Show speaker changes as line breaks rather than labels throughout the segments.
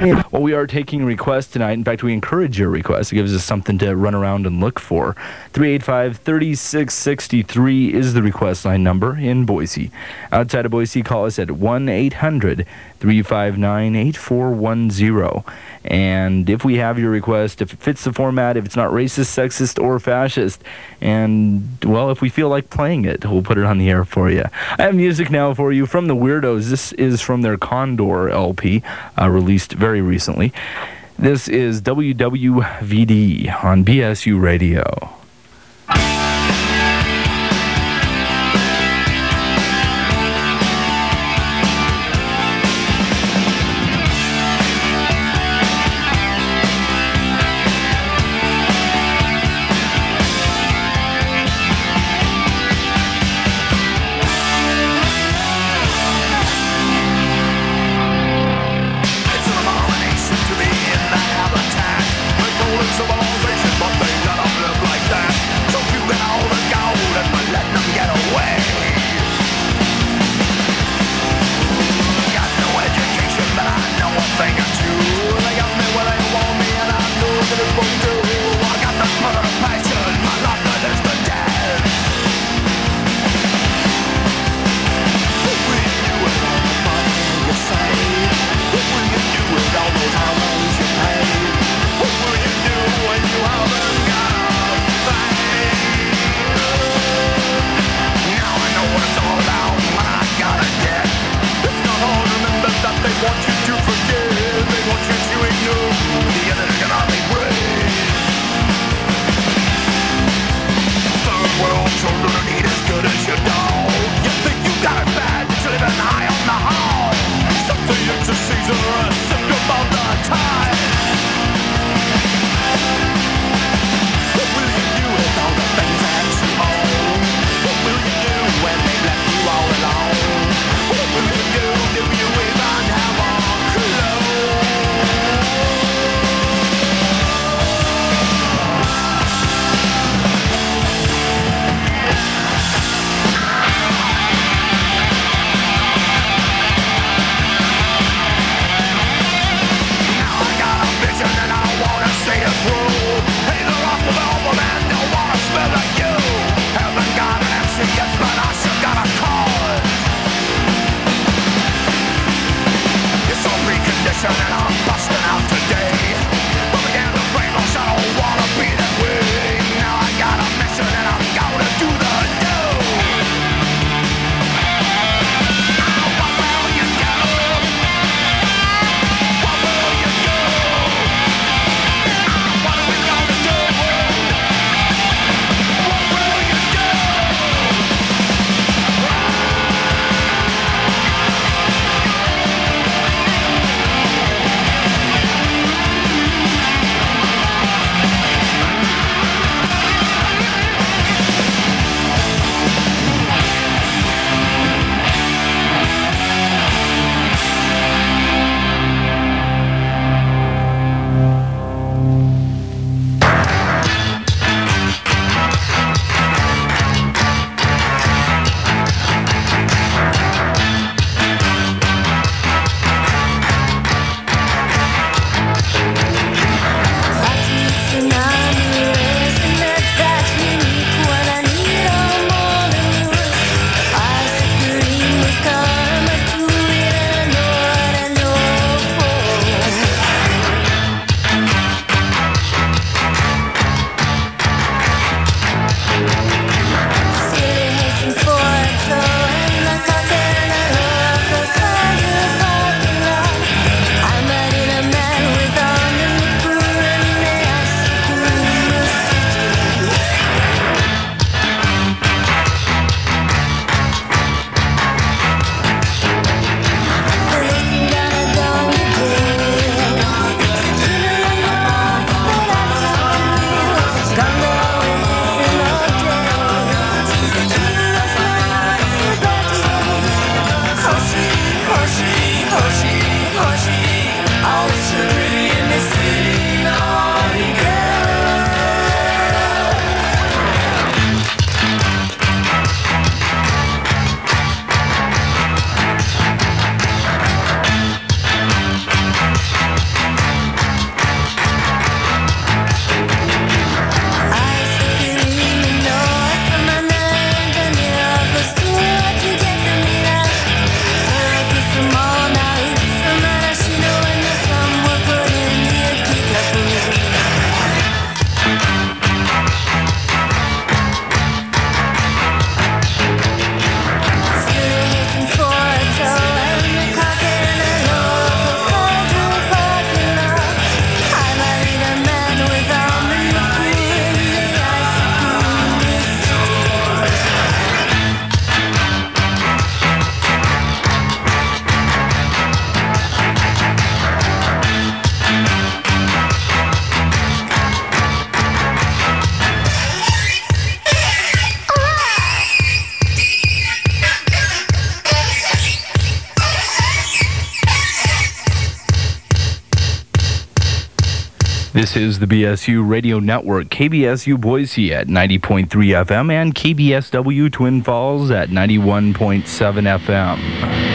Well, we are taking requests tonight. In fact, we encourage your requests. It gives us something to run around and look for. 385-3663 is the request line number in Boise. Outside of Boise, call us at 1-800-359-8410. And if we have your request, if it fits the format, if it's not racist, sexist, or fascist, and, well, if we feel like playing it, we'll put it on the air for you. I have music now for you from the Weirdos. This is from their Condor LP, released very recently. This is WWVD on BSU Radio. This is the BSU Radio Network, KBSU Boise at 90.3 FM and KBSW Twin Falls at 91.7 FM.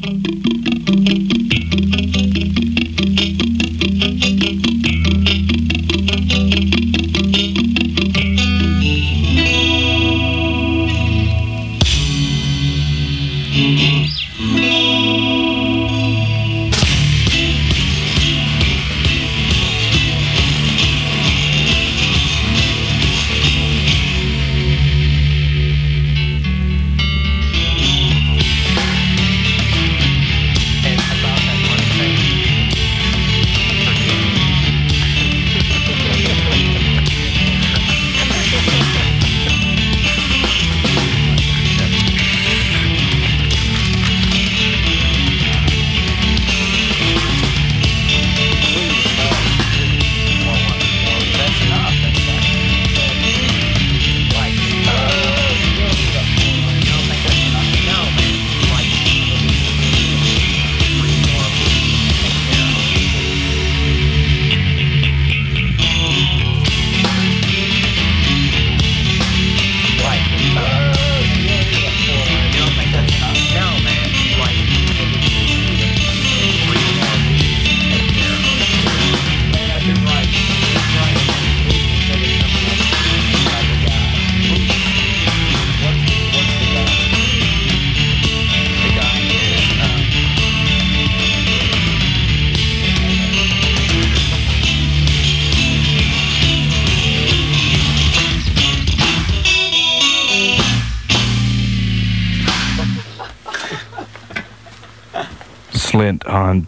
Slint on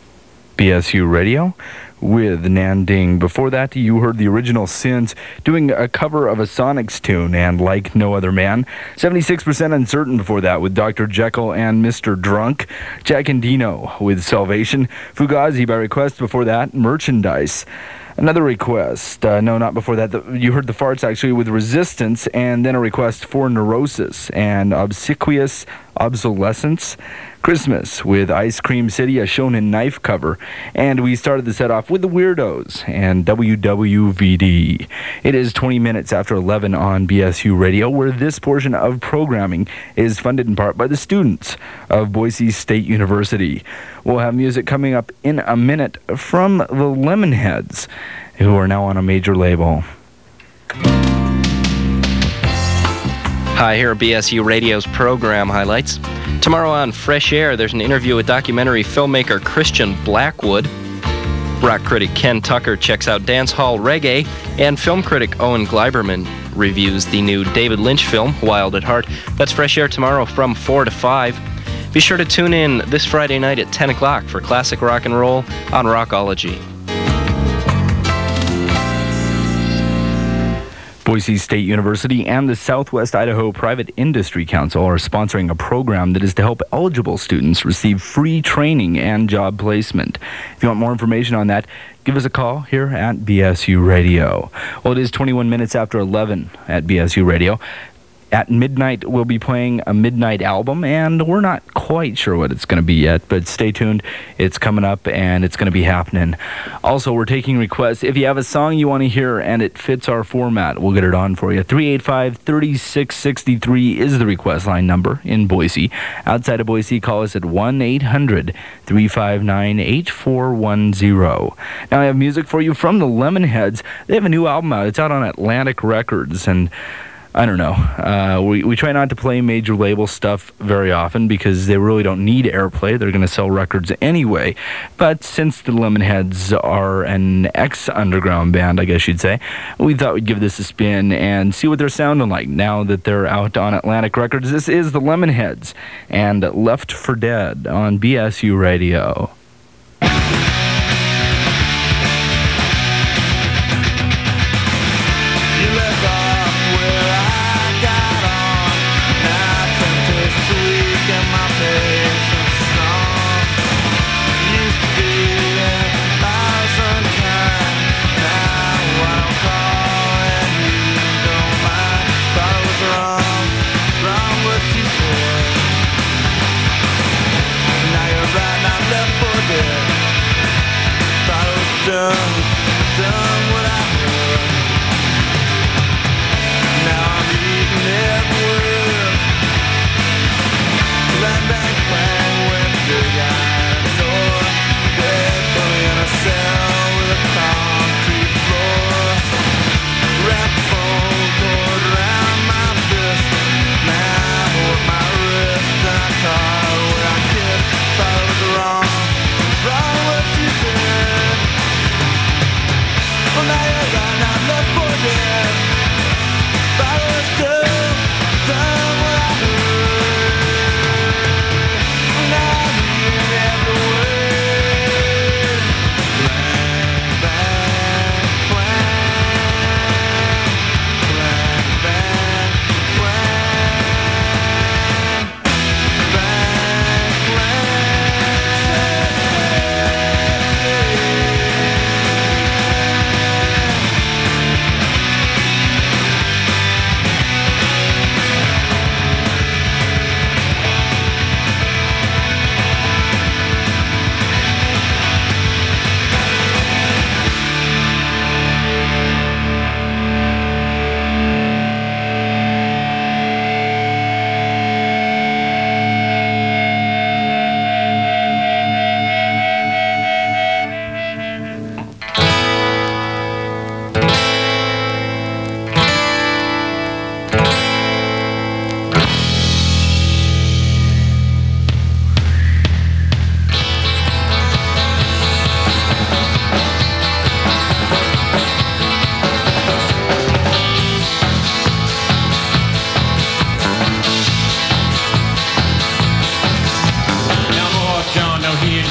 BSU Radio with Nanding. Before that, you heard the original Sins doing a cover of a Sonics tune, and Like No Other Man. 76% Uncertain before that with Dr. Jekyll and Mr. Drunk. Jack and Dino with Salvation. Fugazi by request before that. Merchandise. Another request. No, not before that. You heard the Farts actually with Resistance, and then a request for Neurosis and Obsequious Obsolescence. Christmas with Ice Cream City, a Shonen Knife cover. And we started the set off with the Weirdos and WWVD. It is 20 minutes after 11 on BSU Radio, where this portion of programming is funded in part by the students of Boise State University. We'll have music coming up in a minute from the Lemonheads, who are now on a major label.
Hi, here are BSU Radio's program highlights. Tomorrow on Fresh Air, there's an interview with documentary filmmaker Christian Blackwood. Rock critic Ken Tucker checks out dance hall reggae, and film critic Owen Gleiberman reviews the new David Lynch film, Wild at Heart. That's Fresh Air tomorrow from 4 to 5. Be sure to tune in this Friday night at 10 o'clock for classic rock and roll on Rockology.
Boise State University and the Southwest Idaho Private Industry Council are sponsoring a program that is to help eligible students receive free training and job placement. If you want more information on that, give us a call here at BSU Radio. Well, it is 21 minutes after 11 at BSU Radio. At midnight, we'll be playing a midnight album, and we're not quite sure what it's going to be yet, but stay tuned. It's coming up, and it's going to be happening. Also, we're taking requests. If you have a song you want to hear and it fits our format, we'll get it on for you. 385-3663 is the request line number in Boise. Outside of Boise, call us at 1-800-359-8410. Now, I have music for you from the Lemonheads. They have a new album out. It's out on Atlantic Records, and I don't know. We try not to play major label stuff very often because they really don't need airplay. They're going to sell records anyway. But since the Lemonheads are an ex-underground band, I guess you'd say, we thought we'd give this a spin and see what they're sounding like now that they're out on Atlantic Records. This is the Lemonheads and Left for Dead on BSU Radio.
Land back,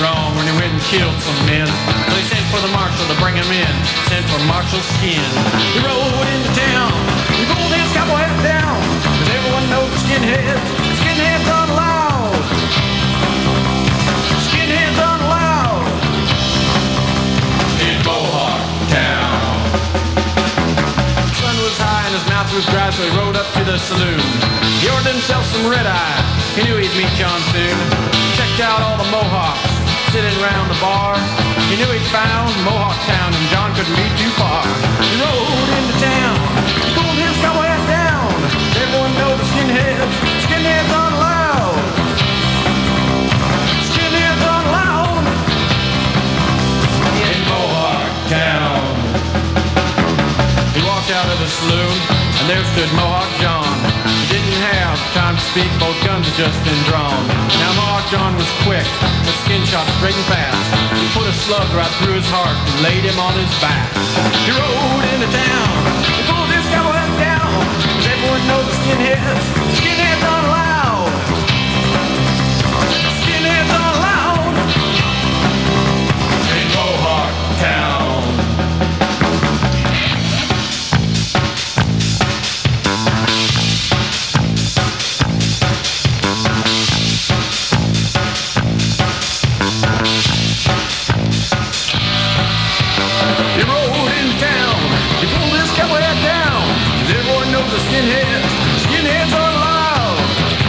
wrong when he went and killed some men. So they sent for the marshal to bring him in, sent for Marshal Skin. He rode into town, he pulled his cowboy hat down, 'cause everyone knows skinheads aren't allowed. Skinheads aren't allowed in Mohawk Town. The sun was high and his mouth was dry, so he rode up to the saloon. He ordered himself some red-eye, he knew he'd meet John soon. Checked out all the Mohawks sitting around the bar. He knew he'd found Mohawk Town and John couldn't be too far. He rode into town, he pulled his cowboy hat down. Everyone knows the skinheads aren't allowed. Skinheads aren't allowed in Mohawk Town. He walked out of the saloon and there stood Mohawk John. He didn't have time to speak, both guns had just been drawn. Now Mohawk John was quick, with skin shot straight and fast. He put a slug right through his heart and laid him on his back. He rode into town, he pulled his cowboy hat down, 'cause everyone knows the skinheads aren't allowed. Skinheads aren't allowed in Mohawk Town. He rode in town, he pulled his cowboy hat down, 'cause everyone knows the skinheads aren't allowed.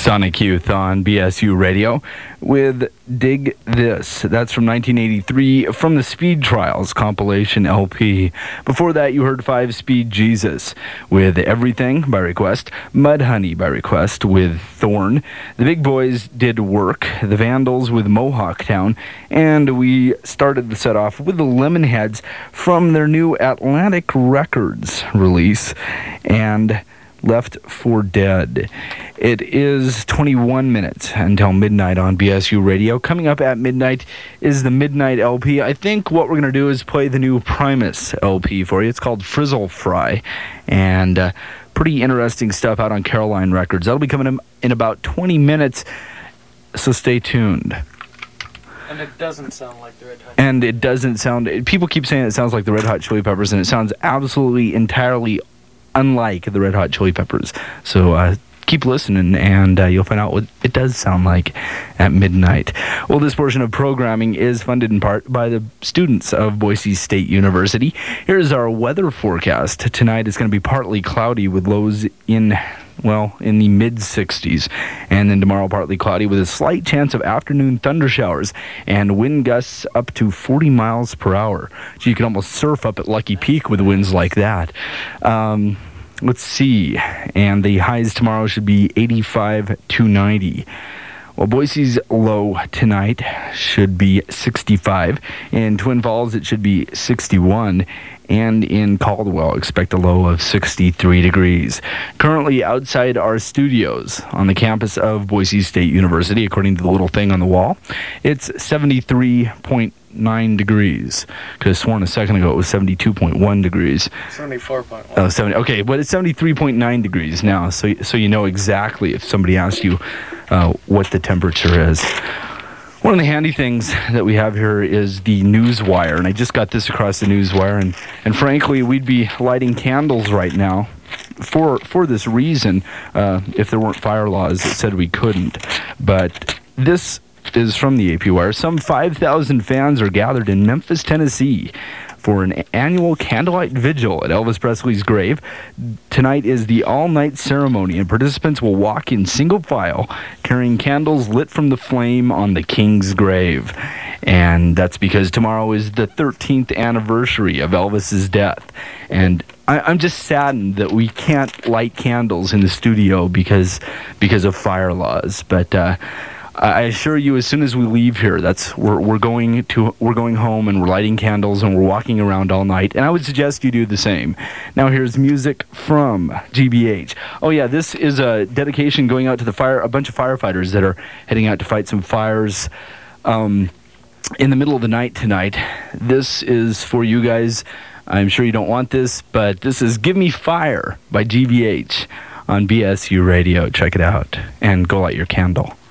Sonic Youth on BSU Radio with Dig This. That's from 1983 from the Speed Trials compilation LP. Before that, you heard 5 Speed Jesus with Everything by request, Mudhoney by request with Thorn. The Big Boys did Work, the Vandals with Mohawk Town, and we started the set off with the Lemonheads from their new Atlantic Records release and Left for Dead. It is 21 minutes until midnight on BSU Radio. Coming up at midnight is the Midnight LP. I think what we're going to do is play the new Primus LP for you. It's called Frizzle Fry, and pretty interesting stuff out on Caroline Records. That'll be coming in about 20 minutes, so stay tuned.
And it doesn't sound like the Red Hot.
And it doesn't sound... People keep saying it sounds like the Red Hot Chili Peppers, and it sounds absolutely, entirely unlike the Red Hot Chili Peppers. So keep listening, and you'll find out what it does sound like at midnight. Well, this portion of programming is funded in part by the students of Boise State University. Here's our weather forecast. Tonight it's going to be partly cloudy with lows in the mid-60s. And then tomorrow, partly cloudy with a slight chance of afternoon thunder showers and wind gusts up to 40 miles per hour. So you can almost surf up at Lucky Peak with winds like that. Let's see. And the highs tomorrow should be 85 to 90. Well, Boise's low tonight should be 65. In Twin Falls, it should be 61. And in Caldwell, expect a low of 63 degrees. Currently outside our studios on the campus of Boise State University, according to the little thing on the wall, it's 73.9 degrees. Could have sworn a second ago it was 72.1 degrees.
74.1.
Oh, 70. Okay, but it's 73.9 degrees now, so you know exactly if somebody asks you what the temperature is. One of the handy things that we have here is the Newswire, and I just got this across the Newswire, and frankly, we'd be lighting candles right now for this reason if there weren't fire laws that said we couldn't. But this is from the AP Wire. Some 5,000 fans are gathered in Memphis, Tennessee for an annual candlelight vigil at Elvis Presley's grave. Tonight is the all-night ceremony, and participants will walk in single file, carrying candles lit from the flame on the King's grave. And that's because tomorrow is the 13th anniversary of Elvis's death. And I'm just saddened that we can't light candles in the studio because of fire laws. But I assure you, as soon as we leave here, we're going home and we're lighting candles and we're walking around all night. And I would suggest you do the same. Now here's music from GBH. Oh yeah, this is a dedication going out to a bunch of firefighters that are heading out to fight some fires in the middle of the night tonight. This is for you guys. I'm sure you don't want this, but this is "Give Me Fire" by GBH on BSU Radio. Check it out and go light your candle.